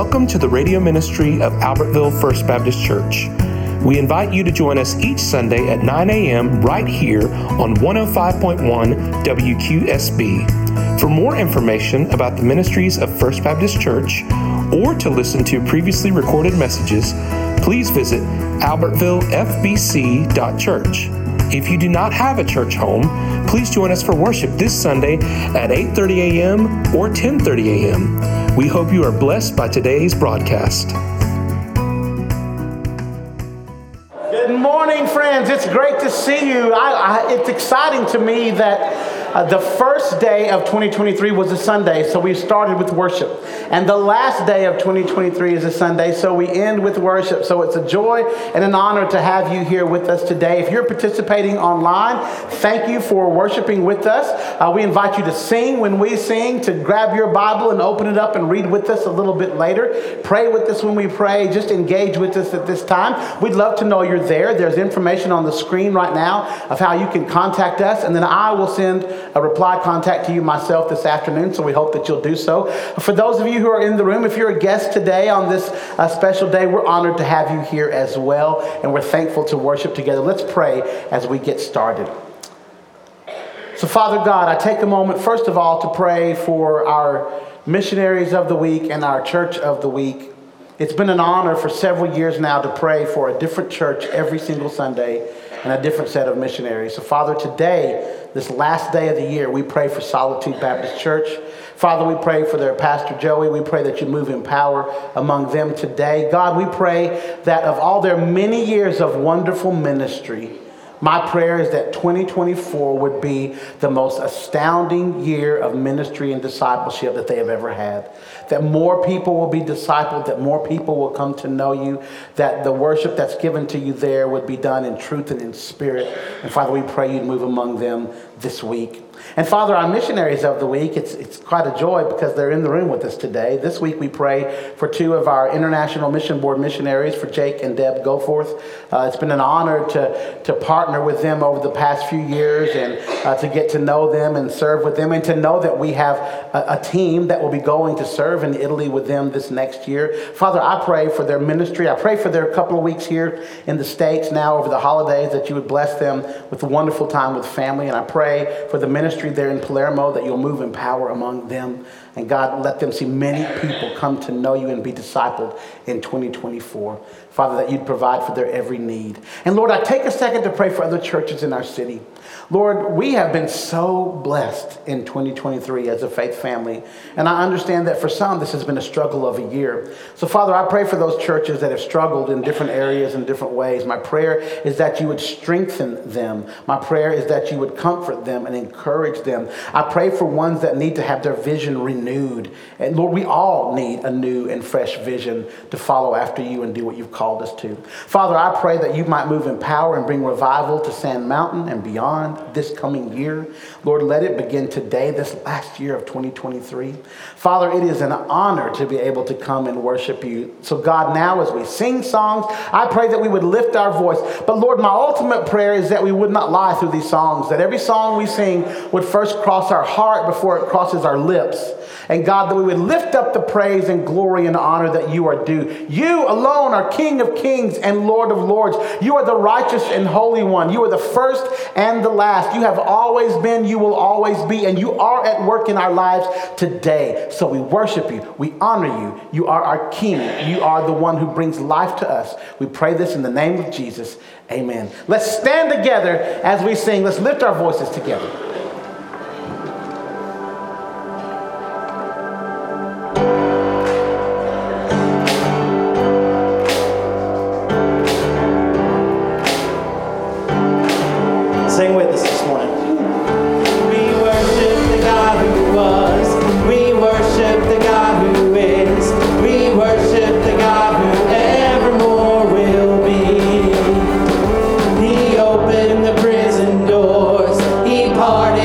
Welcome to the radio ministry of Albertville First Baptist Church. We invite you to join us each Sunday at 9 a.m. right here on 105.1 WQSB. For more information about the ministries of First Baptist Church or to listen to previously recorded messages, please visit albertvillefbc.church. If you do not have a church home, please join us for worship this Sunday at 8:30 a.m. or 10:30 a.m. We hope you are blessed by today's broadcast. Good morning, friends. It's great to see you. It's exciting to me that the first day of 2023 was a Sunday, so we started with worship. And the last day of 2023 is a Sunday, so we end with worship. So it's a joy and an honor to have you here with us today. If you're participating online, thank you for worshiping with us. We invite you to sing when we sing, to grab your Bible and open it up and read with us a little bit later. Pray with us when we pray. Just engage with us at this time. We'd love to know you're there. There's information on the screen right now of how you can contact us, and then I will send a reply contact to you myself this afternoon, so we hope that you'll do so. For those of you who are in the room, if you're a guest today on this special day, we're honored to have you here as well, and we're thankful to worship together. Let's pray as we get started. So Father God, I take a moment, first of all, to pray for our missionaries of the week and our church of the week. It's been an honor for several years now to pray for a different church every single Sunday and a different set of missionaries. So Father, today, this last day of the year, we pray for Solitude Baptist Church. Father, we pray for their pastor, Joey. We pray that you move in power among them today. God, we pray that of all their many years of wonderful ministry, my prayer is that 2024 would be the most astounding year of ministry and discipleship that they have ever had. That more people will be discipled, that more people will come to know you, that the worship that's given to you there would be done in truth and in spirit. And Father, we pray you'd move among them this week. And Father, our missionaries of the week, it's quite a joy because they're in the room with us today. This week we pray for two of our International Mission Board missionaries, for Jake and Deb Goforth. It's been an honor to partner with them over the past few years and to get to know them and serve with them, and to know that we have a team that will be going to serve in Italy with them this next year. Father, I pray for their ministry. I pray for their couple of weeks here in the States now over the holidays, that you would bless them with a wonderful time with family. And I pray for the ministry there in Palermo, that you'll move in power among them. And God, let them see many people come to know you and be discipled in 2024. Father, that you'd provide for their every need. And Lord, I take a second to pray for other churches in our city. Lord, we have been so blessed in 2023 as a faith family. And I understand that for some, this has been a struggle of a year. So Father, I pray for those churches that have struggled in different areas in different ways. My prayer is that you would strengthen them. My prayer is that you would comfort them and encourage them. I pray for ones that need to have their vision renewed. And Lord, we all need a new and fresh vision to follow after you and do what you've called us to. Father, I pray that you might move in power and bring revival to Sand Mountain and beyond this coming year. Lord, let it begin today, this last year of 2023. Father, it is an honor to be able to come and worship you. So God, now as we sing songs, I pray that we would lift our voice. But Lord, my ultimate prayer is that we would not lie through these songs, that every song we sing would first cross our heart before it crosses our lips. And God, that we would lift up the praise and glory and honor that you are due. You alone are King of kings and Lord of lords. You are the righteous and holy one. You are the first and the last. You have always been, you will always be, and you are at work in our lives today. So we worship you. We honor you. You are our King. You are the one who brings life to us. We pray this in the name of Jesus. Amen. Let's stand together as we sing. Let's lift our voices together. Sing with us this morning. We worship the God who was. We worship the God who is. We worship the God who evermore will be. He opened the prison doors. He parted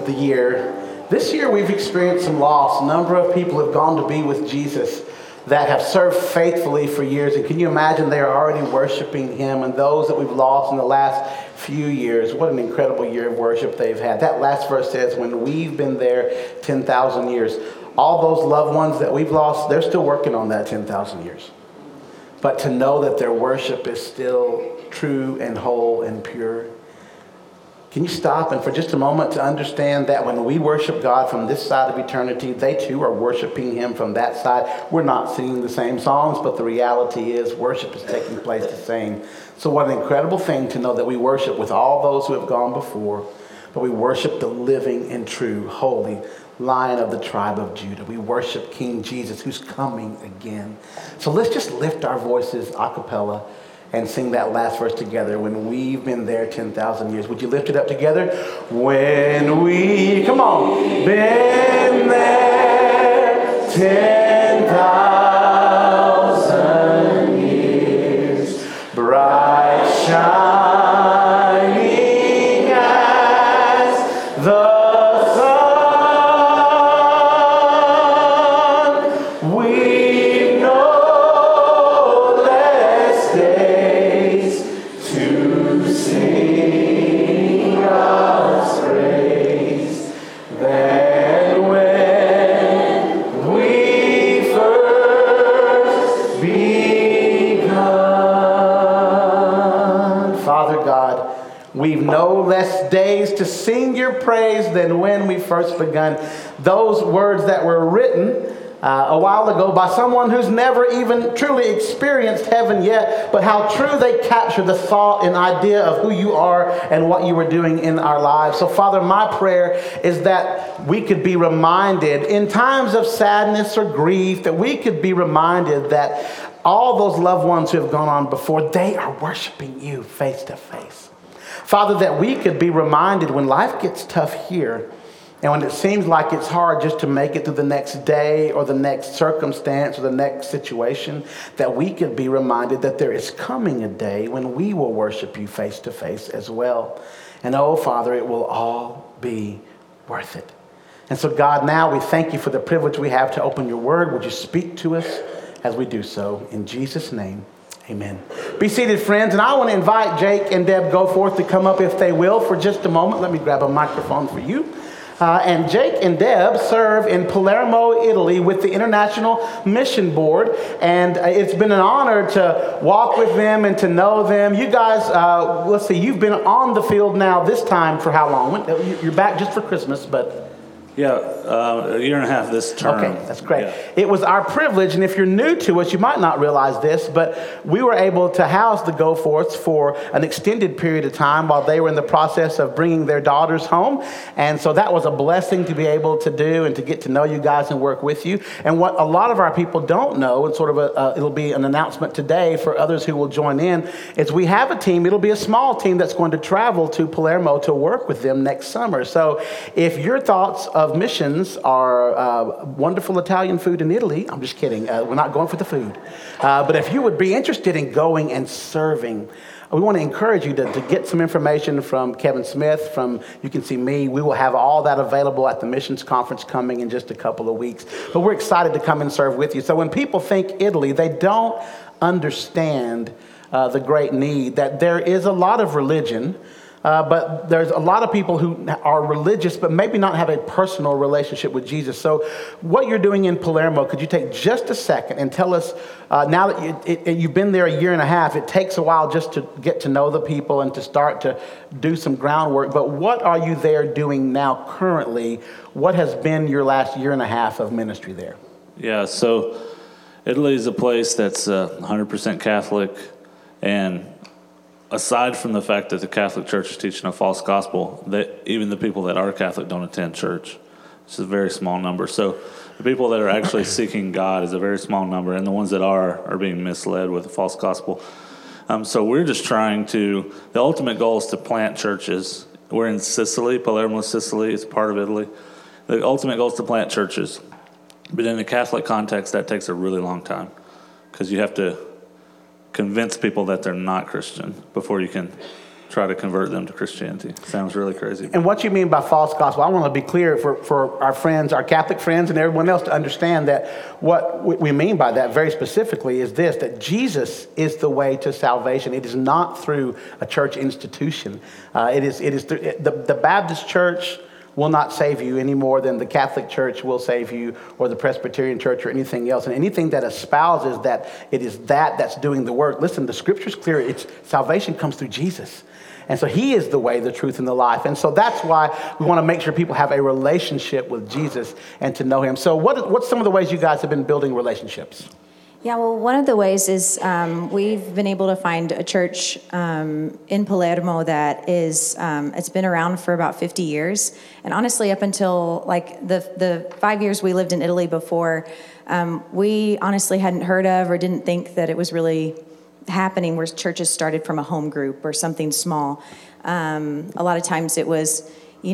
the year. This year we've experienced some loss. A number of people have gone to be with Jesus that have served faithfully for years. And can you imagine they are already worshiping him? And those that we've lost in the last few years, what an incredible year of worship they've had. That last verse says, when we've been there 10,000 years. All those loved ones that we've lost, they're still working on that 10,000 years. But to know that their worship is still true and whole and pure. Can you stop and for just a moment to understand that when we worship God from this side of eternity, they too are worshiping him from that side. We're not singing the same songs, but the reality is worship is taking place the same. So what an incredible thing to know that we worship with all those who have gone before, but we worship the living and true, holy Lion of the tribe of Judah. We worship King Jesus who's coming again. So let's just lift our voices a cappella and sing that last verse together. When we've been there 10,000 years. Would you lift it up together? When we, come on, been there 10,000 years, bright shining as the sun, we've no less days to sing God's praise than when we first begun. Father God, we've no less days to sing your praise than when we first begun. Those words that were written a while ago by someone who's never even truly experienced heaven yet, but how true they capture the thought and idea of who you are and what you were doing in our lives. So Father, my prayer is that we could be reminded in times of sadness or grief, that we could be reminded that all those loved ones who have gone on before, they are worshiping you face to face. Father, that we could be reminded when life gets tough here, and when it seems like it's hard just to make it through the next day or the next circumstance or the next situation, that we could be reminded that there is coming a day when we will worship you face to face as well. And oh, Father, it will all be worth it. And so, God, now we thank you for the privilege we have to open your word. Would you speak to us as we do so? In Jesus' name, amen. Be seated, friends. And I want to invite Jake and Deb Goforth to come up if they will for just a moment. Let me grab a microphone for you. And Jake and Deb serve in Palermo, Italy with the International Mission Board. And it's been an honor to walk with them and to know them. You guys, let's see, you've been on the field now this time for how long? You're back just for Christmas, but... Yeah, a year and a half this term. Okay, that's great. Yeah. It was our privilege, and if you're new to us, you might not realize this, but we were able to house the Goforths for an extended period of time while they were in the process of bringing their daughters home. And so that was a blessing to be able to do and to get to know you guys and work with you. And what a lot of our people don't know, and sort of it'll be an announcement today for others who will join in, is we have a team. It'll be a small team that's going to travel to Palermo to work with them next summer. So if your thoughts of missions are wonderful Italian food in Italy. I'm just kidding. We're not going for the food. But if you would be interested in going and serving, we want to encourage you to get some information from Kevin Smith, you can see me. We will have all that available at the missions conference coming in just a couple of weeks. But we're excited to come and serve with you. So when people think Italy, they don't understand the great need, that there is a lot of religion, but there's a lot of people who are religious, but maybe not have a personal relationship with Jesus. So what you're doing in Palermo, could you take just a second and tell us, now that you've been there a year and a half, it takes a while just to get to know the people and to start to do some groundwork. But what are you there doing now currently? What has been your last year and a half of ministry there? Yeah, so Italy is a place that's 100% Catholic, and aside from the fact that the Catholic Church is teaching a false gospel, that even the people that are Catholic don't attend church. It's a very small number. So the people that are actually seeking God is a very small number, and the ones that are being misled with a false gospel. So we're just trying to, the ultimate goal is to plant churches. We're in Sicily, Palermo, Sicily. It's part of Italy. The ultimate goal is to plant churches. But in the Catholic context, that takes a really long time because you have to convince people that they're not Christian before you can try to convert them to Christianity. Sounds really crazy. And what you mean by false gospel, I want to be clear for our friends, our Catholic friends, and everyone else to understand that what we mean by that very specifically is this, that Jesus is the way to salvation. It is not through a church institution. It is through, the Baptist Church will not save you any more than the Catholic Church will save you, or the Presbyterian Church, or anything else. And anything that espouses that it is that's doing the work. Listen, the Scripture's clear. Salvation comes through Jesus. And so he is the way, the truth, and the life. And so that's why we want to make sure people have a relationship with Jesus and to know him. So what's some of the ways you guys have been building relationships? Yeah, well, one of the ways is we've been able to find a church in Palermo that is, it's been around for about 50 years. And honestly, up until like the 5 years we lived in Italy before, we honestly hadn't heard of or didn't think that it was really happening where churches started from a home group or something small. A lot of times it was,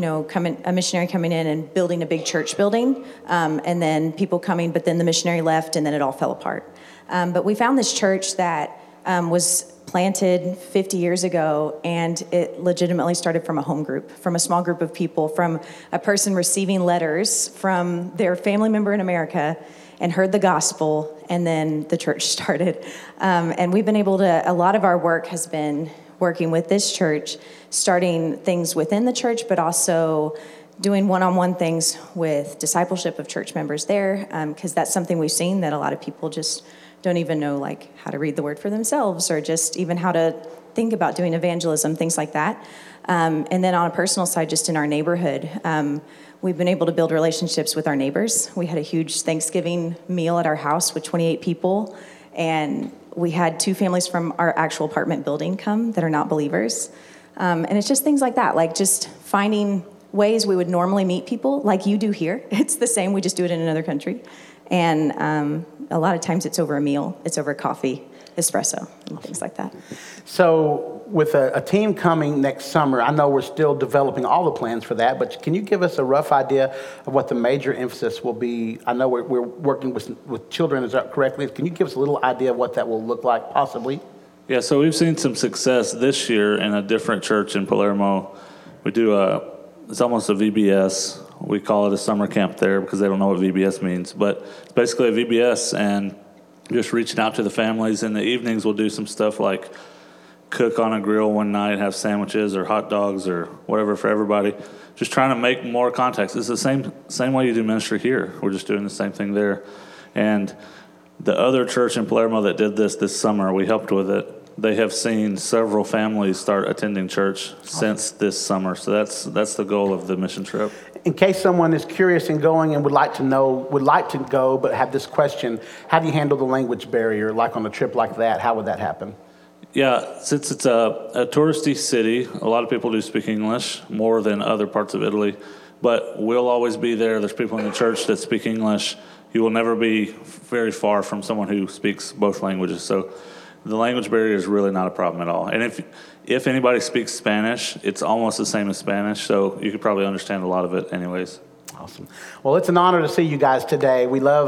a missionary coming in and building a big church building, and then people coming, but then the missionary left and then it all fell apart. But we found this church that was planted 50 years ago, and it legitimately started from a home group, from a small group of people, from a person receiving letters from their family member in America and heard the gospel, and then the church started. And we've been able to, a lot of our work has been working with this church, starting things within the church, but also doing one-on-one things with discipleship of church members there, because that's something we've seen that a lot of people just don't even know, like, how to read the word for themselves, or just even how to think about doing evangelism, things like that. And then on a personal side, just in our neighborhood, we've been able to build relationships with our neighbors. We had a huge Thanksgiving meal at our house with 28 people, and we had 2 families from our actual apartment building come that are not believers. And it's just things like that, like just finding ways we would normally meet people, like you do here. It's the same, we just do it in another country. And a lot of times it's over a meal, it's over coffee, espresso, and things like that. So with a team coming next summer, I know we're still developing all the plans for that, but can you give us a rough idea of what the major emphasis will be? I know we're working with children, is that correctly? Can you give us a little idea of what that will look like, possibly? Yeah, so we've seen some success this year in a different church in Palermo. We do it's almost a VBS. We call it a summer camp there because they don't know what VBS means. But it's basically a VBS, and just reaching out to the families. In the evenings, we'll do some stuff like cook on a grill one night, have sandwiches or hot dogs or whatever for everybody. Just trying to make more contacts. It's the same way you do ministry here. We're just doing the same thing there. And the other church in Palermo that did this summer, we helped with it. They have seen several families start attending church since this summer. So that's the goal of the mission trip. In case someone is curious and going and would like to go, but have this question, how do you handle the language barrier, like on a trip like that? How would that happen? Yeah, since it's a touristy city, a lot of people do speak English more than other parts of Italy, but we'll always be there. There's people in the church that speak English. You will never be very far from someone who speaks both languages. So the language barrier is really not a problem at all. And if anybody speaks Spanish, it's almost the same as Spanish, so you could probably understand a lot of it anyways. Awesome. Well, it's an honor to see you guys today.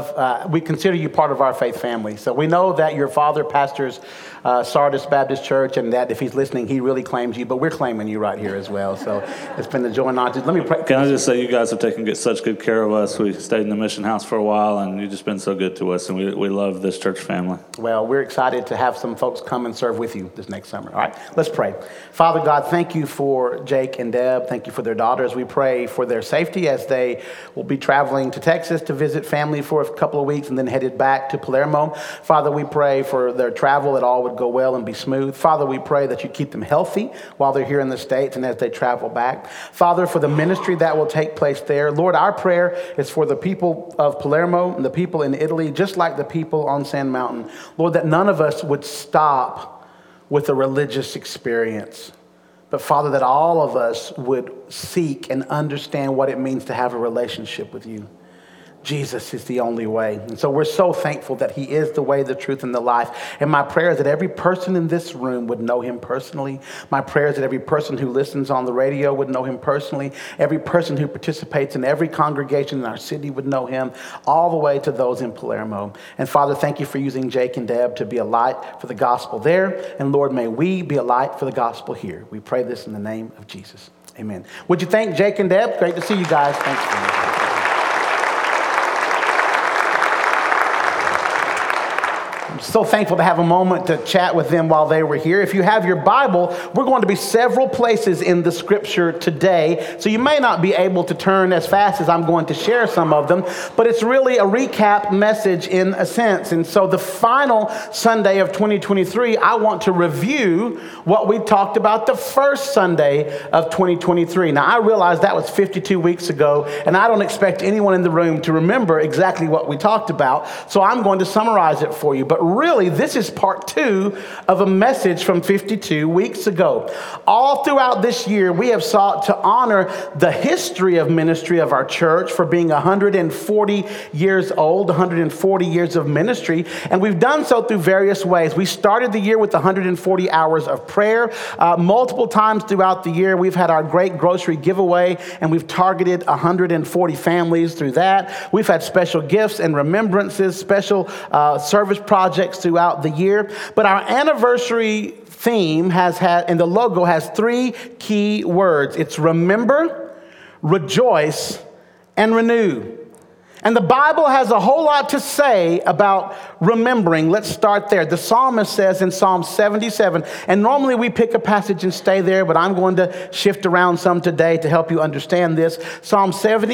We consider you part of our faith family. So we know that your father pastors Sardis Baptist Church, and that if he's listening, he really claims you, but we're claiming you right here as well. So it's been a joy and honor. Let me pray. Can I just say, you guys have taken such good care of us. We stayed in the mission house for a while, and you've just been so good to us, and we love this church family. Well, we're excited to have some folks come and serve with you this next summer. All right, let's pray. Father God, thank you for Jake and Deb. Thank you for their daughters. We pray for their safety as they will be traveling to Texas to visit family for a couple of weeks and then headed back to Palermo. Father, we pray for their travel, that all would go well and be smooth. Father, we pray that you keep them healthy while they're here in the States and as they travel back. Father, for the ministry that will take place there, Lord, our prayer is for the people of Palermo and the people in Italy, just like the people on Sand Mountain. Lord, that none of us would stop with a religious experience. But Father, that all of us would seek and understand what it means to have a relationship with you. Jesus is the only way. And so we're so thankful that he is the way, the truth, and the life. And my prayer is that every person in this room would know him personally. My prayer is that every person who listens on the radio would know him personally. Every person who participates in every congregation in our city would know him, all the way to those in Palermo. And Father, thank you for using Jake and Deb to be a light for the gospel there. And Lord, may we be a light for the gospel here. We pray this in the name of Jesus. Amen. Would you thank Jake and Deb? Great to see you guys. Thanks for me. I'm so thankful to have a moment to chat with them while they were here. If you have your Bible, we're going to be several places in the scripture today. So you may not be able to turn as fast as I'm going to share some of them, but it's really a recap message in a sense. And so the final Sunday of 2023, I want to review what we talked about the first Sunday of 2023. Now, I realize that was 52 weeks ago, and I don't expect anyone in the room to remember exactly what we talked about. So I'm going to summarize it for you. But really, this is part 2 of a message from 52 weeks ago. All throughout this year, we have sought to honor the history of ministry of our church for being 140 years old, 140 years of ministry. And we've done so through various ways. We started the year with 140 hours of prayer. Multiple times throughout the year, we've had our great grocery giveaway, and we've targeted 140 families through that. We've had special gifts and remembrances, special service projects throughout the year. But our anniversary theme has had, and the logo has 3 key words. It's remember, rejoice, and renew. And the Bible has a whole lot to say about remembering. Let's start there. The psalmist says in Psalm 77, and normally we pick a passage and stay there, but I'm going to shift around some today to help you understand this. Psalm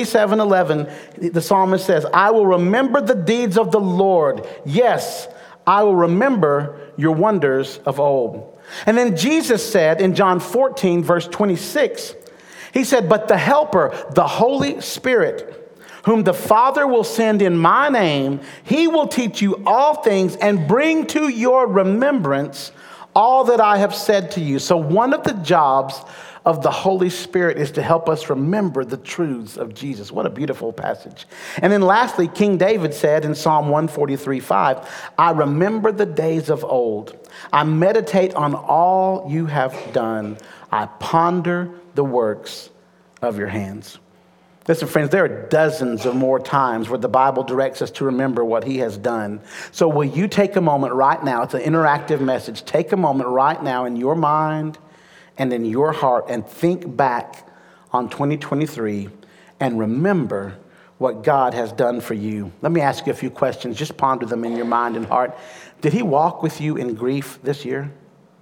77:11, the psalmist says, I will remember the deeds of the Lord. Yes, I will remember your wonders of old. And then Jesus said in John 14, verse 26, he said, but the Helper, the Holy Spirit, whom the Father will send in my name, he will teach you all things and bring to your remembrance all that I have said to you. So one of the jobs of the Holy Spirit is to help us remember the truths of Jesus. What a beautiful passage. And then lastly, King David said in Psalm 143:5, I remember the days of old. I meditate on all you have done. I ponder the works of your hands. Listen, friends, there are dozens of more times where the Bible directs us to remember what he has done. So will you take a moment right now? It's an interactive message. Take a moment right now in your mind and in your heart and think back on 2023 and remember what God has done for you. Let me ask you a few questions. Just ponder them in your mind and heart. Did he walk with you in grief this year?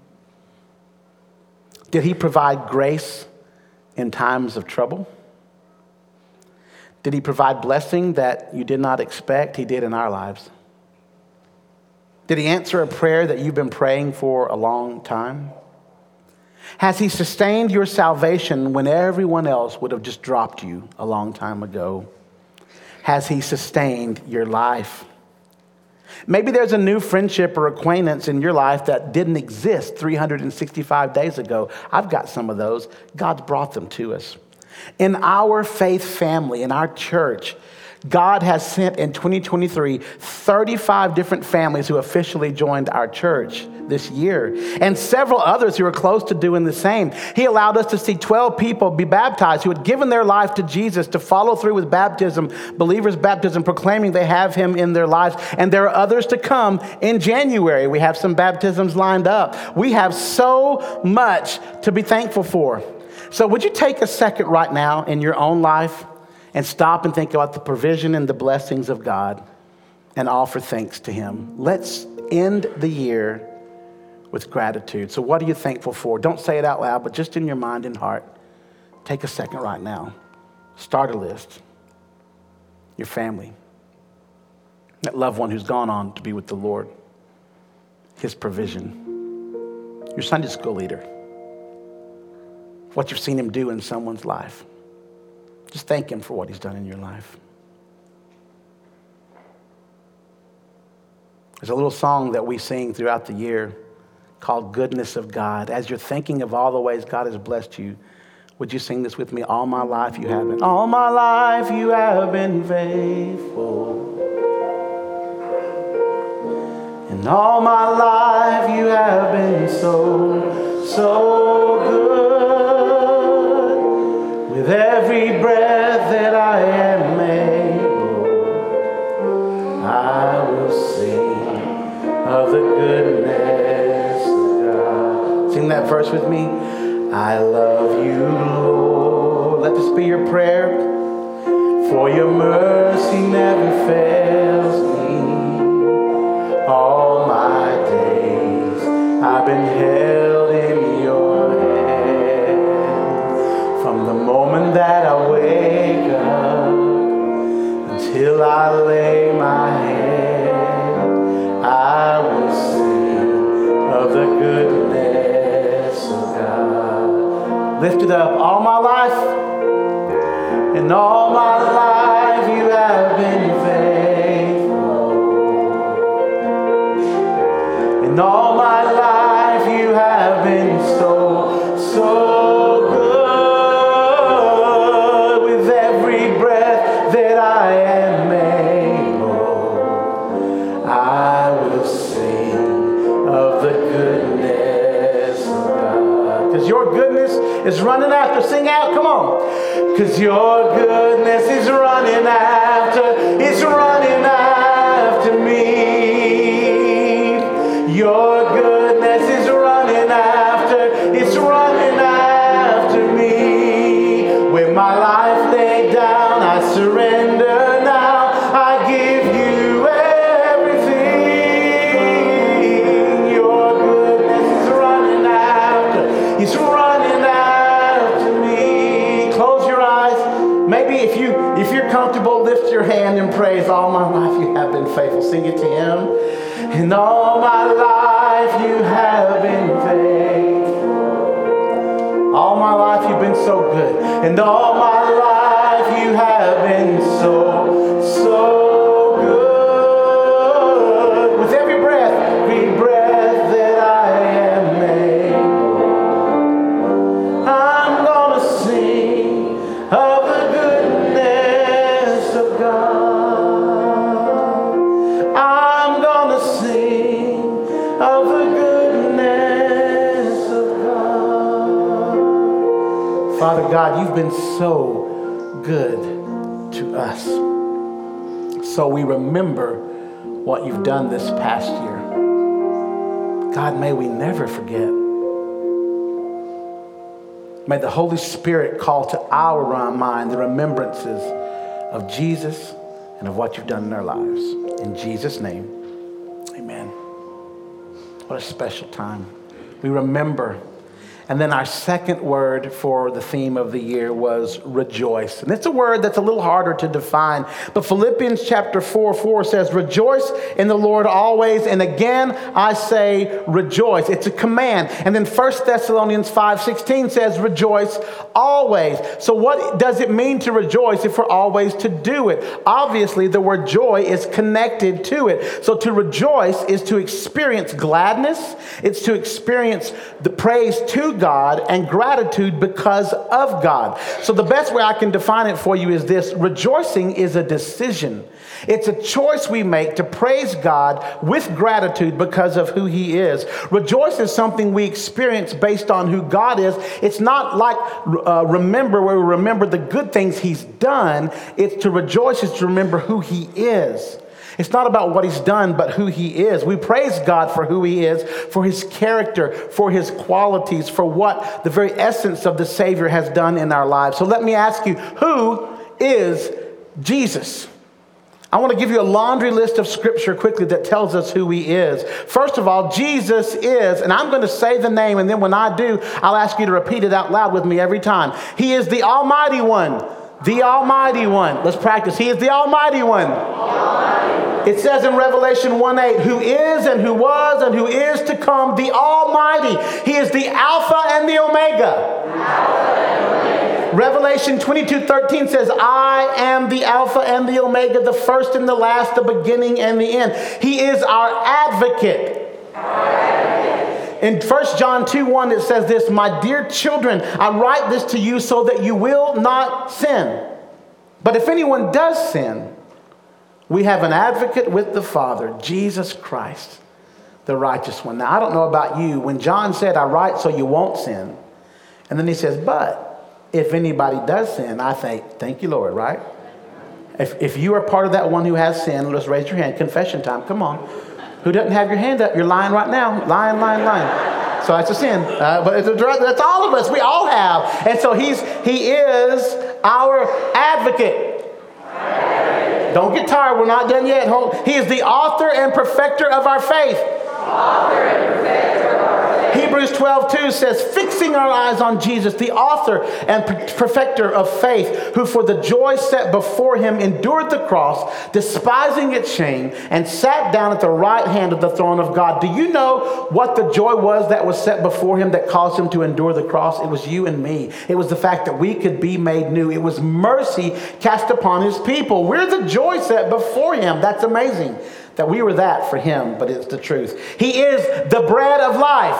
Did he provide grace in times of trouble? Did he provide blessing that you did not expect? He did in our lives. Did he answer a prayer that you've been praying for a long time? Has he sustained your salvation when everyone else would have just dropped you a long time ago? Has he sustained your life? Maybe there's a new friendship or acquaintance in your life that didn't exist 365 days ago. I've got some of those. God's brought them to us. In our faith family, in our church, God has sent in 2023 35 different families who officially joined our church this year, and several others who are close to doing the same. He allowed us to see 12 people be baptized who had given their life to Jesus, to follow through with baptism, believers' baptism, proclaiming they have him in their lives. And there are others to come in January. We have some baptisms lined up. We have so much to be thankful for. So would you take a second right now in your own life and stop and think about the provision and the blessings of God and offer thanks to him? Let's end the year with gratitude. So what are you thankful for? Don't say it out loud, but just in your mind and heart, take a second right now. Start a list. Your family. That loved one who's gone on to be with the Lord. His provision. Your Sunday school leader. What you've seen him do in someone's life. Just thank him for what he's done in your life. There's a little song that we sing throughout the year called Goodness of God. As you're thinking of all the ways God has blessed you, Would you sing this with me? All my life you have been. All my life you have been faithful. And all my life you have been so, so good. With every breath that I am able, I will sing of the goodness of God. Sing that verse with me. I love you, Lord. Let this be your prayer. For your mercy never fails me. All my days I've been held in your hand. From the moment that I wake up until I lay my head, I will sing of the goodness of God. Lift it up. All my life, and all my life you have been faithful. And all my life you have been so, so good. With every breath that I am able, I will sing of the goodness of God. Because your goodness is running after. Sing out, come on. Because your goodness is running after. It's running after me. Your goodness is running after. It's running after me. With my life laid down, I surrender now. I give you everything. Your goodness is running after. It's running after me. Close your eyes. Maybe if you're comfortable, lift your hand and praise. All my life you have been faithful. Sing it to him. And all my life you have been faithful. All my life you've been so good. And all my life you have been so, so good. With every breath that I am able, I'm gonna sing of the goodness of God. I'm gonna sing of the goodness of God. Father God, you've been so good to us. So we remember what you've done this past year. God, may we never forget. May the Holy Spirit call to our mind the remembrances of Jesus and of what you've done in our lives. In Jesus' name, amen. What a special time. We remember. And then our second word for the theme of the year was rejoice. And it's a word that's a little harder to define. But Philippians chapter 4:4 says, rejoice in the Lord always. And again, I say rejoice. It's a command. And then 1 Thessalonians 5:16 says, rejoice always. So what does it mean to rejoice if we're always to do it? Obviously, the word joy is connected to it. So to rejoice is to experience gladness. It's to experience the praise to God and gratitude because of God. So the best way I can define it for you is this: rejoicing is a decision. It's a choice we make to praise God with gratitude because of who he is. Rejoice is something we experience based on who God is. It's not like remember where we remember the good things he's done. It's to rejoice is to remember who he is. It's not about what he's done, but who he is. We praise God for who he is, for his character, for his qualities, for what the very essence of the Savior has done in our lives. So let me ask you, who is Jesus? I want to give you a laundry list of scripture quickly that tells us who he is. First of all, Jesus is, and I'm going to say the name, and then when I do, I'll ask you to repeat it out loud with me every time. He is the Almighty One. The Almighty One. Let's practice. He is the Almighty One. It says in Revelation 1:8, who is and who was and who is to come, the Almighty. He is the Alpha and the Omega. Revelation 22:13 says, I am the Alpha and the Omega, the first and the last, the beginning and the end. He is our advocate. In 1 John 2:1, it says this, "My dear children, I write this to you so that you will not sin. But if anyone does sin, we have an advocate with the Father, Jesus Christ, the righteous one." Now, I don't know about you. When John said, "I write so you won't sin," and then he says, "But if anybody does sin," I think, thank you, Lord, right? If you are part of that one who has sinned, let's raise your hand. Confession time. Come on. Who doesn't have your hand up? You're lying right now. Lying. So that's a sin. But that's all of us. We all have. And so he is our advocate. Don't get tired. We're not done yet. He is the author and perfecter of our faith. Hebrews 12:2 says, "Fixing our eyes on Jesus, the author and perfecter of faith, who for the joy set before him endured the cross, despising its shame, and sat down at the right hand of the throne of God." Do you know what the joy was that was set before him that caused him to endure the cross? It was you and me. It was the fact that we could be made new. It was mercy cast upon his people. We're the joy set before him. That's amazing that we were that for him, but it's the truth. He is the bread of life.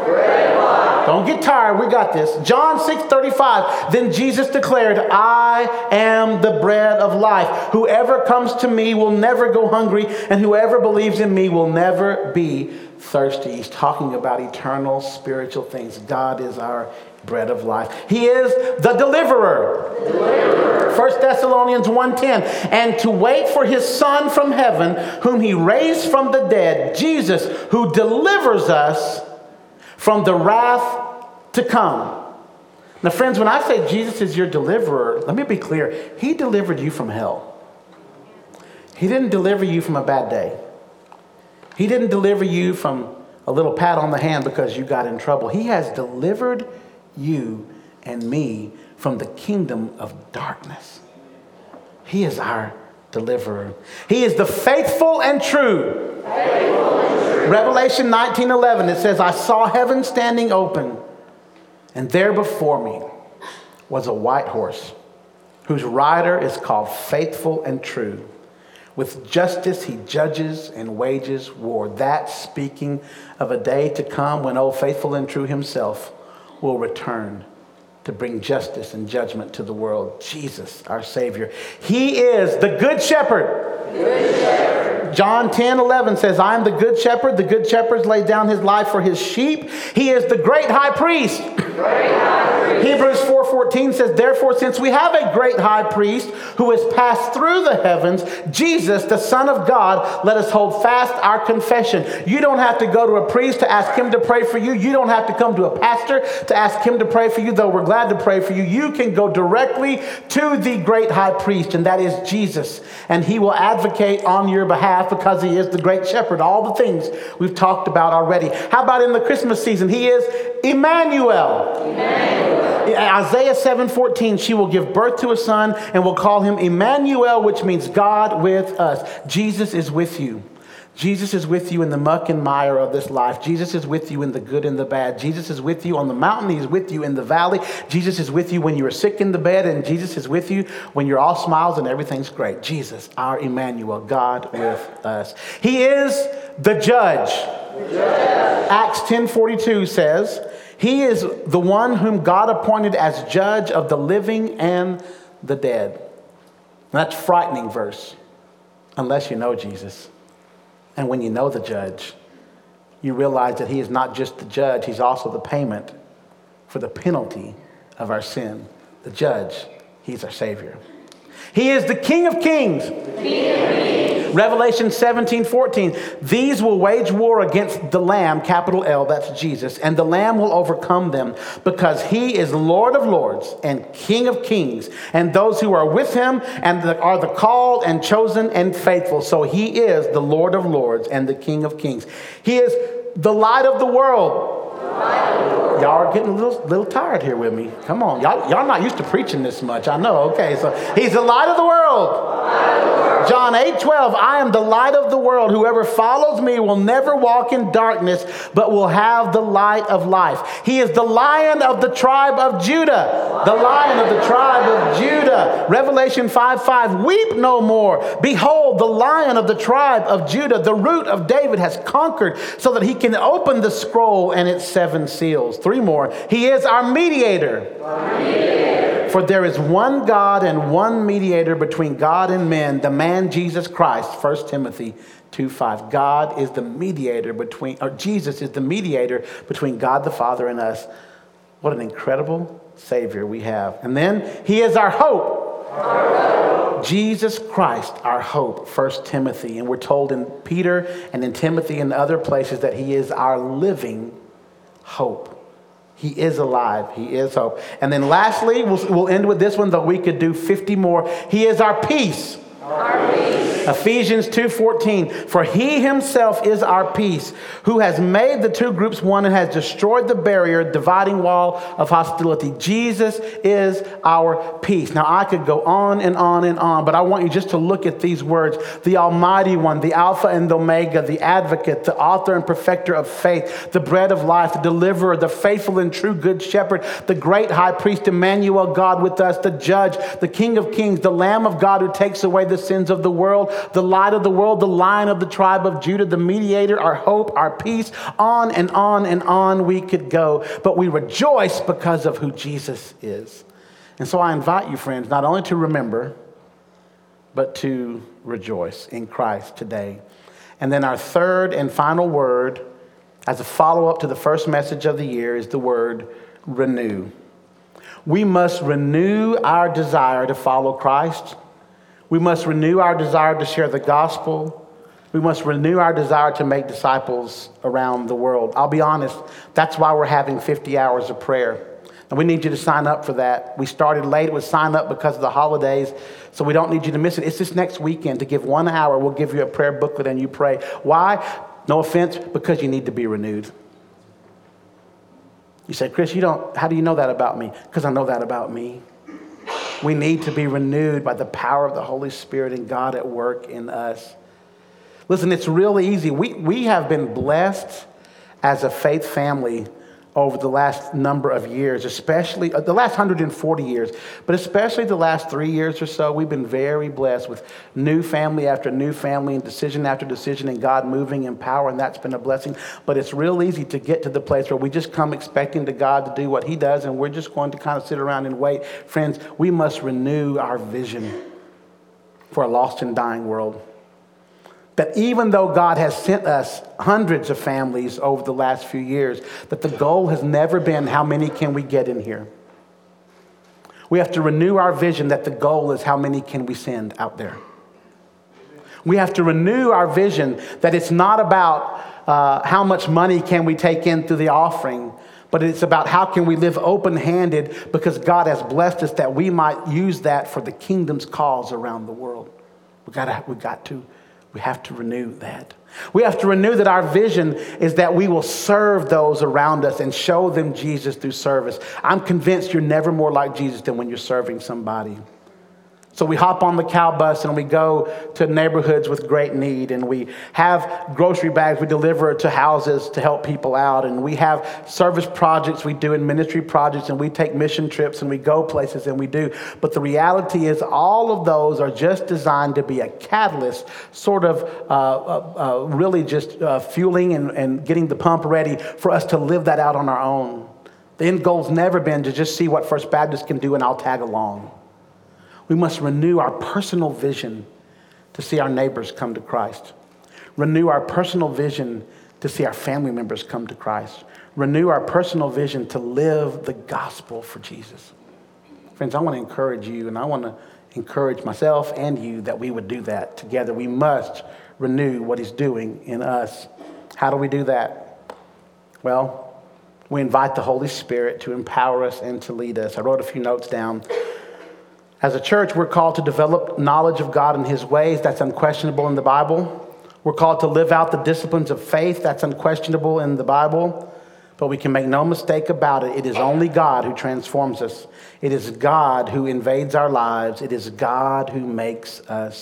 Don't get tired. We got this. John 6:35. Then Jesus declared, "I am the bread of life. Whoever comes to me will never go hungry, and whoever believes in me will never be thirsty." He's talking about eternal spiritual things. God is our bread of life. He is the deliverer. 1 Thessalonians 1:10. "And to wait for his Son from heaven, whom he raised from the dead, Jesus, who delivers us from the wrath to come." Now, friends, when I say Jesus is your deliverer, let me be clear. He delivered you from hell. He didn't deliver you from a bad day. He didn't deliver you from a little pat on the hand because you got in trouble. He has delivered you and me from the kingdom of darkness. He is our deliverer. He is the faithful and true. Revelation 19:11, it says, "I saw heaven standing open, and there before me was a white horse, whose rider is called Faithful and True. With justice he judges and wages war." That's speaking of a day to come when old Faithful and True himself will return to bring justice and judgment to the world. Jesus, our Savior. He is the Good Shepherd. John 10:11 says, "I am the Good Shepherd. The Good Shepherd lays down his life for his sheep." He is the great high priest. Hebrews 4:14 says, "Therefore, since we have a great high priest who has passed through the heavens, Jesus, the Son of God, let us hold fast our confession." You don't have to go to a priest to ask him to pray for you. You don't have to come to a pastor to ask him to pray for you, though we're glad to pray for you. You can go directly to the great high priest, and that is Jesus. And he will advocate on your behalf because he is the great shepherd. All the things we've talked about already. How about in the Christmas season? He is Emmanuel. Isaiah 7:14, "She will give birth to a son and will call him Emmanuel," which means God with us. Jesus is with you. Jesus is with you in the muck and mire of this life. Jesus is with you in the good and the bad. Jesus is with you on the mountain. He's with you in the valley. Jesus is with you when you are sick in the bed, and Jesus is with you when you're all smiles and everything's great. Jesus, our Emmanuel, God with us. He is the judge. Acts 10:42 says, "He is the one whom God appointed as judge of the living and the dead." And that's a frightening verse, unless you know Jesus. And when you know the judge, you realize that he is not just the judge, he's also the payment for the penalty of our sin. The judge, he's our Savior. He is the King of Kings. Revelation 17:14, "These will wage war against the Lamb," capital L, that's Jesus, "and the Lamb will overcome them, because he is Lord of lords and King of kings, and those who are with him and are the called and chosen and faithful." So he is the Lord of lords and the King of kings. He is the light of the world. Y'all are getting a little tired here with me. Come on. Y'all not used to preaching this much. I know. Okay, so he's the light of the world. John 8:12, I am the light of the world. Whoever follows me will never walk in darkness, but will have the light of life. He is the Lion of the tribe of Judah. The Lion of the tribe of Judah. Revelation 5:5, weep no more. Behold, the Lion of the tribe of Judah, the Root of David, has conquered so that he can open the scroll and its 7 seals. 3 more. He is our mediator. For there is one God and one mediator between God and men, the man Jesus Christ. 1 Timothy 2:5. God is the mediator between, or Jesus is the mediator between God the Father and us. What an incredible Savior we have. And then he is our hope. Jesus Christ, our hope. 1 Timothy. And we're told in Peter and in Timothy and other places that he is our living hope. He is alive. He is hope. And then lastly, we'll end with this one, though we could do 50 more. He is our peace. Our peace. Ephesians 2:14. For he himself is our peace, who has made the two groups one and has destroyed the barrier, dividing wall of hostility. Jesus is our peace. Now I could go on and on and on, but I want you just to look at these words. The Almighty One, the Alpha and Omega, the Advocate, the Author and Perfecter of faith, the Bread of Life, the Deliverer, the faithful and true Good Shepherd, the great High Priest, Emmanuel, God with us, the Judge, the King of Kings, the Lamb of God who takes away the sins of the world, the Light of the world, the Lion of the tribe of Judah, the mediator, our hope, our peace. On and on and on we could go, but we rejoice because of who Jesus is. And so I invite you, friends, not only to remember, but to rejoice in Christ today. And then our third and final word, as a follow-up to the first message of the year, is the word renew. We must renew our desire to follow Christ. We must renew our desire to share the gospel. We must renew our desire to make disciples around the world. I'll be honest, that's why we're having 50 hours of prayer. And we need you to sign up for that. We started late. It was sign up because of the holidays, so we don't need you to miss it. It's this next weekend to give 1 hour. We'll give you a prayer booklet and you pray. Why? No offense, because you need to be renewed. You say, Chris, how do you know that about me? Because I know that about me. We need to be renewed by the power of the Holy Spirit and God at work in us. Listen, it's real easy. We have been blessed as a faith family over the last number of years, especially the last 140 years, but especially the last 3 years or so. We've been very blessed with new family after new family and decision after decision and God moving in power, and that's been a blessing. But it's real easy to get to the place where we just come expecting to God to do what he does, and we're just going to kind of sit around and wait. Friends, we must renew our vision for a lost and dying world. That even though God has sent us hundreds of families over the last few years, that the goal has never been how many can we get in here. We have to renew our vision that the goal is how many can we send out there. We have to renew our vision that it's not about how much money can we take in through the offering, but it's about how can we live open-handed because God has blessed us that we might use that for the kingdom's cause around the world. We have to renew that. We have to renew that our vision is that we will serve those around us and show them Jesus through service. I'm convinced you're never more like Jesus than when you're serving somebody. So we hop on the cow bus and we go to neighborhoods with great need, and we have grocery bags we deliver to houses to help people out, and we have service projects we do and ministry projects, and we take mission trips and we go places and we do. But the reality is all of those are just designed to be a catalyst, sort of really just fueling and getting the pump ready for us to live that out on our own. The end goal's never been to just see what First Baptist can do and I'll tag along. We must renew our personal vision to see our neighbors come to Christ. Renew our personal vision to see our family members come to Christ. Renew our personal vision to live the gospel for Jesus. Friends, I want to encourage you, and I want to encourage myself and you that we would do that together. We must renew what he's doing in us. How do we do that? Well, we invite the Holy Spirit to empower us and to lead us. I wrote a few notes down. As a church, we're called to develop knowledge of God and his ways. That's unquestionable in the Bible. We're called to live out the disciplines of faith. That's unquestionable in the Bible. But we can make no mistake about it. It is only God who transforms us. It is God who invades our lives. It is God who makes us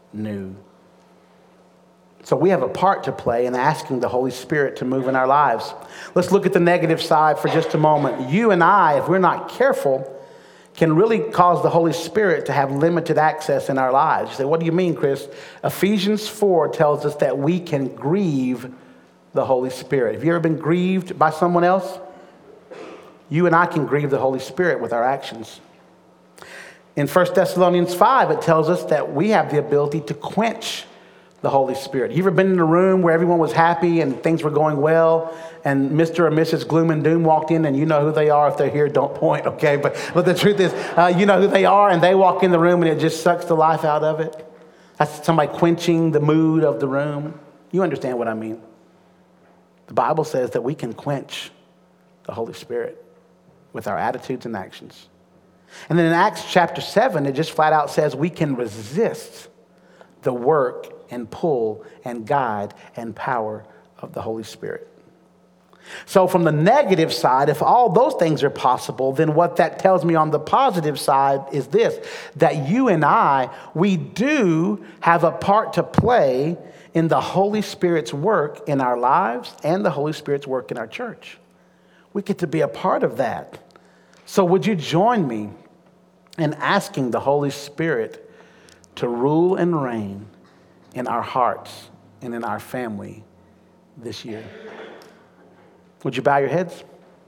new. So we have a part to play in asking the Holy Spirit to move in our lives. Let's look at the negative side for just a moment. You and I, if we're not careful, can really cause the Holy Spirit to have limited access in our lives. You say, what do you mean, Chris? Ephesians 4 tells us that we can grieve the Holy Spirit. Have you ever been grieved by someone else? You and I can grieve the Holy Spirit with our actions. In 1 Thessalonians 5, it tells us that we have the ability to quench the Holy Spirit. You ever been in a room where everyone was happy and things were going well, and Mr. or Mrs. Gloom and Doom walked in, and you know who they are? If they're here, don't point, okay? But the truth is, you know who they are, and they walk in the room, and it just sucks the life out of it. That's somebody quenching the mood of the room. You understand what I mean? The Bible says that we can quench the Holy Spirit with our attitudes and actions. And then in Acts chapter 7, it just flat out says we can resist the work and pull and guide and power of the Holy Spirit. So from the negative side, if all those things are possible, then what that tells me on the positive side is this, that you and I, we do have a part to play in the Holy Spirit's work in our lives and the Holy Spirit's work in our church. We get to be a part of that. So would you join me in asking the Holy Spirit to rule and reign in our hearts and in our family this year? Would you bow your heads?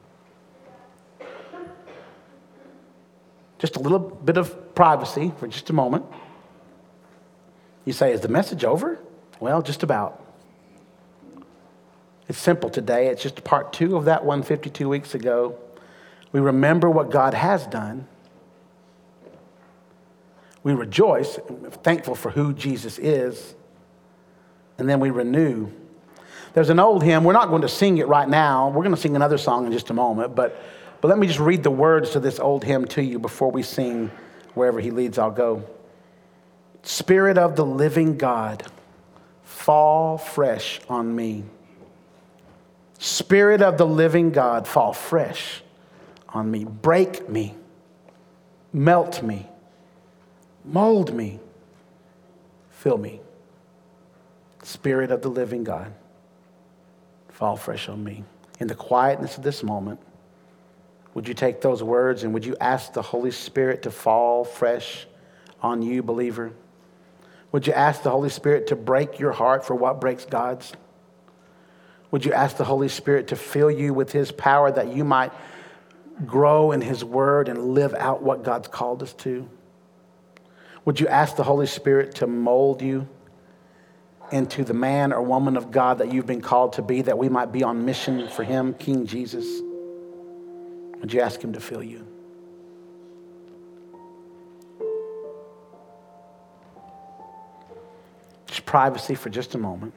Just a little bit of privacy for just a moment. You say, is the message over? Well, just about. It's simple today. It's just part 2 of that 152 weeks ago. We remember what God has done. We rejoice, thankful for who Jesus is. And then we renew. There's an old hymn. We're not going to sing it right now. We're going to sing another song in just a moment. But let me just read the words to this old hymn to you before we sing Wherever He Leads, I'll Go. Spirit of the living God, fall fresh on me. Spirit of the living God, fall fresh on me. Break me. Melt me. Mold me. Fill me. Spirit of the living God, fall fresh on me. In the quietness of this moment, would you take those words and would you ask the Holy Spirit to fall fresh on you, believer? Would you ask the Holy Spirit to break your heart for what breaks God's? Would you ask the Holy Spirit to fill you with His power that you might grow in His word and live out what God's called us to? Would you ask the Holy Spirit to mold you into the man or woman of God that you've been called to be, that we might be on mission for Him, King Jesus? Would you ask Him to fill you? Just privacy for just a moment.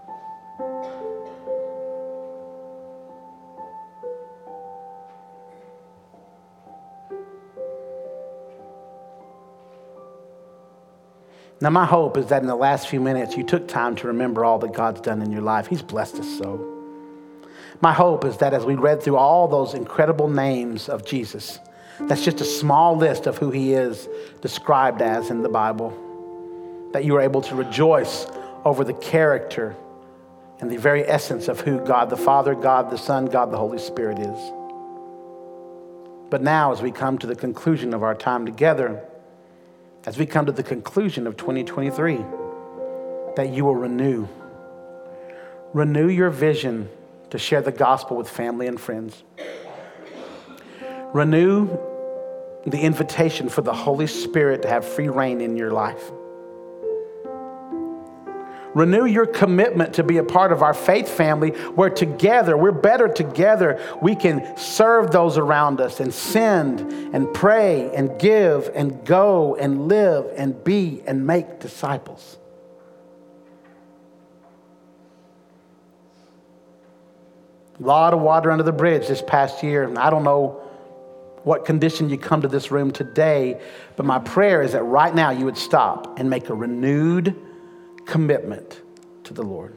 Now, my hope is that in the last few minutes, you took time to remember all that God's done in your life. He's blessed us so. My hope is that as we read through all those incredible names of Jesus, that's just a small list of who He is described as in the Bible, that you are able to rejoice over the character and the very essence of who God the Father, God the Son, God the Holy Spirit is. But now, as we come to the conclusion of our time together, as we come to the conclusion of 2023, that you will renew your vision to share the gospel with family and friends. Renew the invitation for the Holy Spirit to have free reign in your life. Renew your commitment to be a part of our faith family where together, we're better together. We can serve those around us and send and pray and give and go and live and be and make disciples. A lot of water under the bridge this past year. And I don't know what condition you come to this room today, but my prayer is that right now you would stop and make a renewed commitment to the Lord.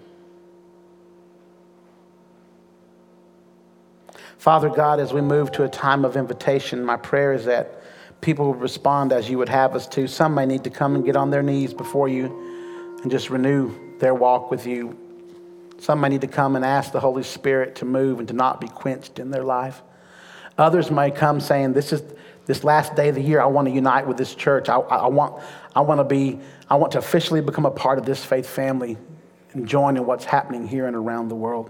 Father God, as we move to a time of invitation, my prayer is that people will respond as you would have us to. Some may need to come and get on their knees before you. and just renew their walk with you. Some may need to come and ask the Holy Spirit to move and to not be quenched in their life. Others may come saying, this last day of the year, I want to unite with this church. I want to officially become a part of this faith family and join in what's happening here and around the world.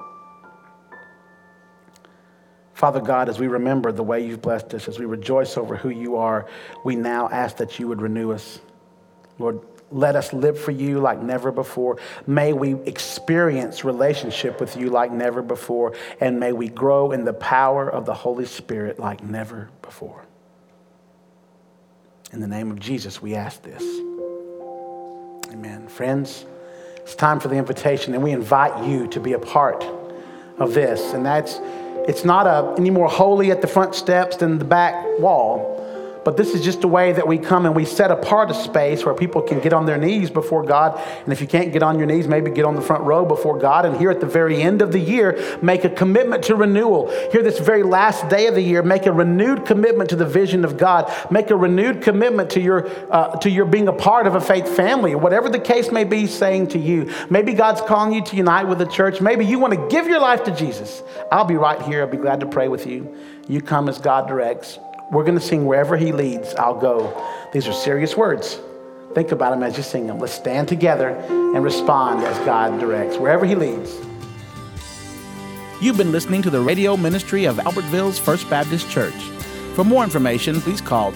Father God, as we remember the way you've blessed us, as we rejoice over who you are, we now ask that you would renew us. Lord, let us live for you like never before. May we experience relationship with you like never before. And may we grow in the power of the Holy Spirit like never before. In the name of Jesus, we ask this. Amen. Friends, it's time for the invitation, and we invite you to be a part of this. And it's not any more holy at the front steps than the back wall. But this is just a way that we come and we set apart a space where people can get on their knees before God. And if you can't get on your knees, maybe get on the front row before God. And here at the very end of the year, make a commitment to renewal. Here this very last day of the year, make a renewed commitment to the vision of God. Make a renewed commitment to your being a part of a faith family. Whatever the case may be saying to you. Maybe God's calling you to unite with the church. Maybe you want to give your life to Jesus. I'll be right here. I'll be glad to pray with you. You come as God directs. We're going to sing Wherever He Leads, I'll Go. These are serious words. Think about them as you sing them. Let's stand together and respond as God directs. Wherever He leads. You've been listening to the radio ministry of Albertville's First Baptist Church. For more information, please call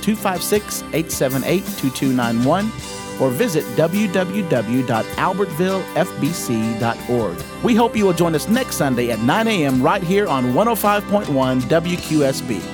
256-878-2291 or visit www.albertvillefbc.org. We hope you will join us next Sunday at 9 a.m. right here on 105.1 WQSB.